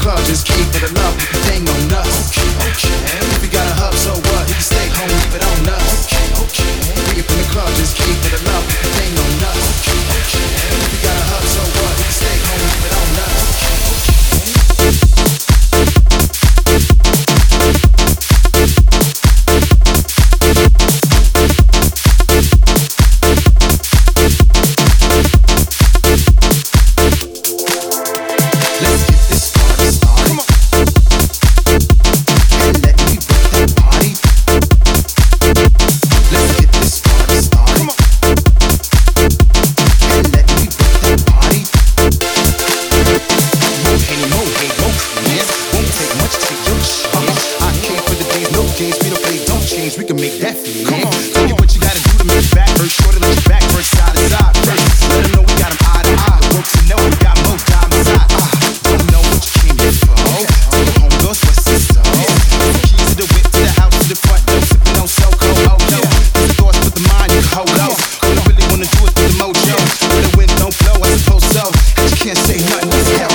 club, just keep it a love. They ain't no nuts. Okay. If you got a hub, so what? You can stay home, leave it on us. Okay. Bring it from the club, just keep it a love. They ain't no nuts. Okay. If you got a hub, so what? You can stay home, leave it on us. We can make that feel. Come on, tell me what you gotta do to make it back. First shorty, let you back, first side to side. First, let them know we got them eye to eye. Folks to know we got more time inside. Don't know what you came here for. Take it home, girls, what's this so? Keys to the whip, to the house, to the front door, sipping on so cold. Oh no, these are thoughts with the mind, you can hold low. All I really wanna do is do the mojo. Where the wind don't blow, I suppose so. And you can't say nothing, that's hell.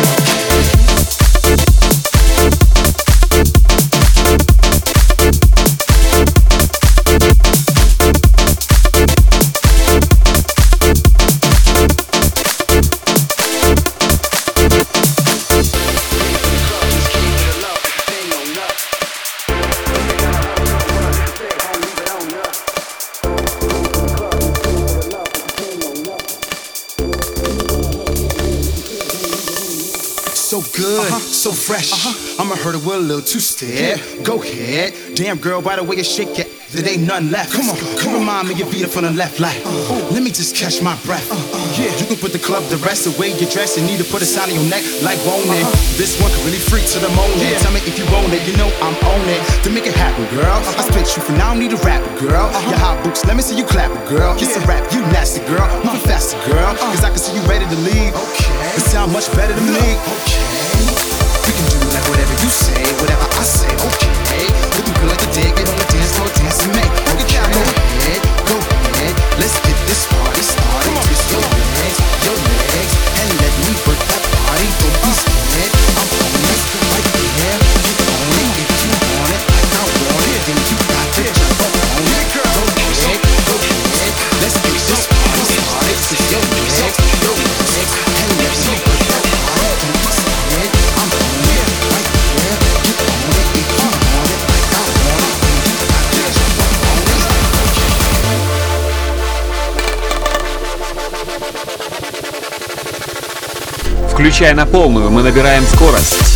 So good, so fresh. I'ma hurt it with a little two-step. Go ahead. Damn girl, by the way you shake it, there ain't nothing left. Come on, you remind me your beat from the left like. Let me just catch my breath. Yeah, you can put the club the rest away. Your dress, you need to put a sign on your neck like won't it. This one can really freak to the moment. Tell me if you want it, you know I'm on it. To make it happen, girl. I spit you for now, need a rapper, girl. Your hot boots, let me see you clap it, girl. It's a rap, you nasty, girl. Moving faster, girl. Cause I can see you ready to leave. It sound much better than me. We can do like whatever you say, whatever I say, okay. Looking good like a day, get on the dance floor, dance and make. Okay, go ahead, let's get this party started. Twist your legs, and let me work that body. Don't be scared, I'm on it, right there. Keep on it if you want it, like I want it. Then you got to jump up on it. Go ahead, let's get this party started. Twist your legs, and let me work that body. Don't be scared, I'm on it, right there. Keep on it if you want it, like I want it. Then you got to jump up on it. Включай на полную, мы набираем скорость.